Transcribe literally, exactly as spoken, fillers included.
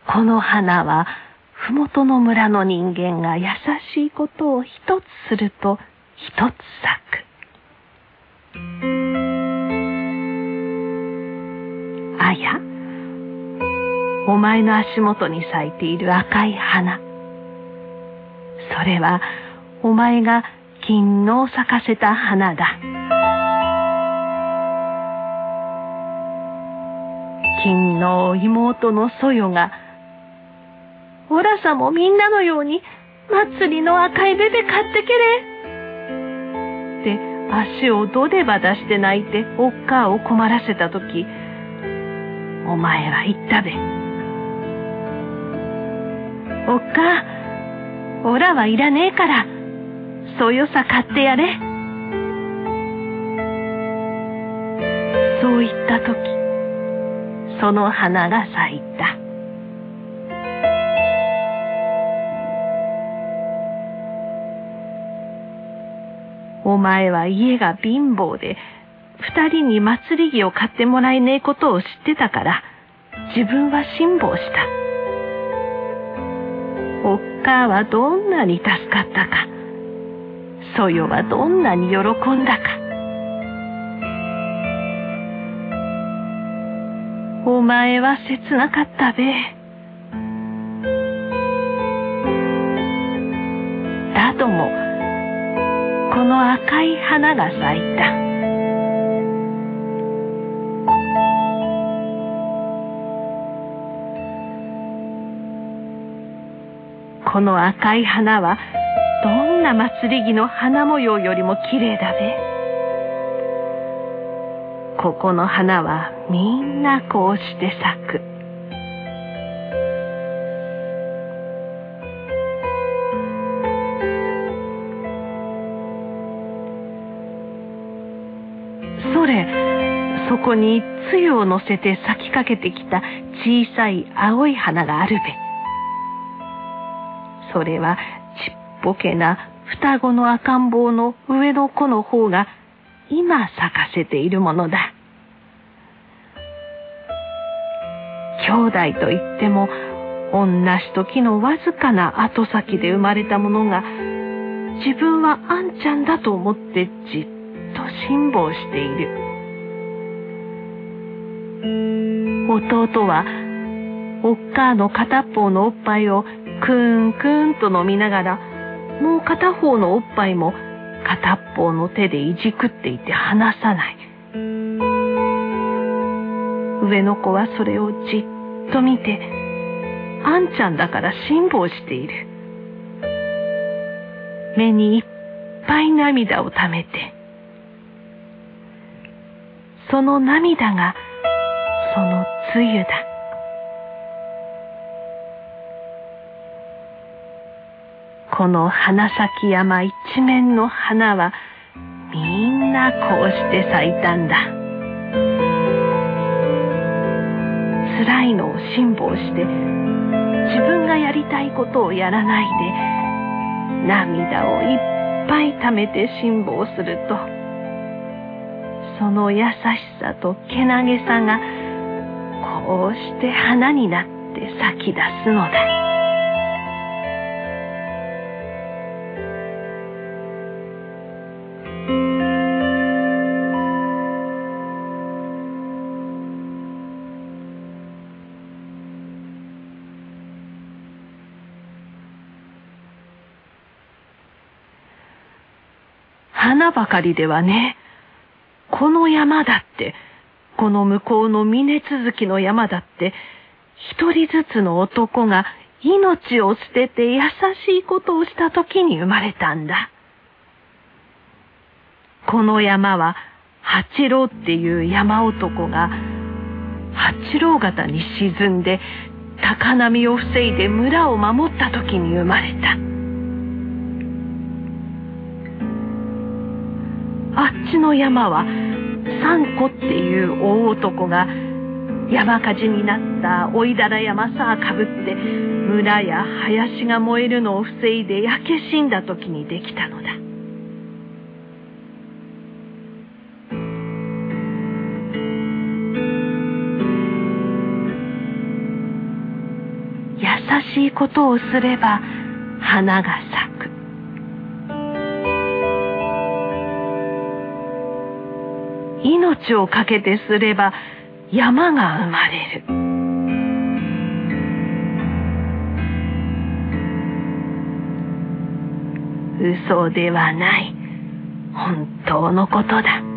この花はふもとの村の人間が優しいことを一つすると一つ咲く。あや、お前の足元に咲いている赤い花、それはお前が金のを咲かせた花だ。金の妹のそよが、おらさもみんなのように祭りの赤いベベ買ってけれって足をどでば出して泣いておっかあを困らせたとき、お前は言ったべ。おっかあ、おらはいらねえから、そよさ買ってやれ。そう言ったとき、その花が咲いた。お前は家が貧乏で、二人に祭り着を買ってもらえねえことを知ってたから、自分は辛抱した。おっかあはどんなに助かったか、そよはどんなに喜んだか。お前は切なかったべ。だども、この赤い花が咲いた。この赤い花はどんな祭り着の花模様よりもきれいだべ。ここの花はみんなこうして咲く。それ、そこに露を乗せて咲きかけてきた小さい青い花があるべ。それはちっぽけな双子の赤ん坊の上の子の方が今咲かせているものだ。兄弟といっても同じ時のわずかな後先で生まれたものが、自分はあんちゃんだと思ってじっと辛抱している。弟はおっかあの片方のおっぱいをくーんくーんと飲みながら、もう片方のおっぱいも片っぽの手でいじくっていて離さない。上の子はそれをじっと見て、あんちゃんだから辛抱している。目にいっぱい涙をためて、その涙がそのつゆだ。この花咲山一面の花はみんなこうして咲いたんだ。辛いのを辛抱して自分がやりたいことをやらないで涙をいっぱいためて辛抱すると、その優しさとけなげさがこうして花になって咲き出すのだ。花ばかりではね、この山だって、この向こうの峰続きの山だって、一人ずつの男が命を捨てて優しいことをした時に生まれたんだ。この山は八郎っていう山男が八郎潟に沈んで高波を防いで村を守った時に生まれた。あっちの山は三子っていう大男が山火事になったおいだら山さあかぶって村や林が燃えるのを防いで焼け死んだ時にできたのだ。 しいことをすれば花が咲く。命をかけてすれば山が生まれる。嘘ではない、本当のことだ。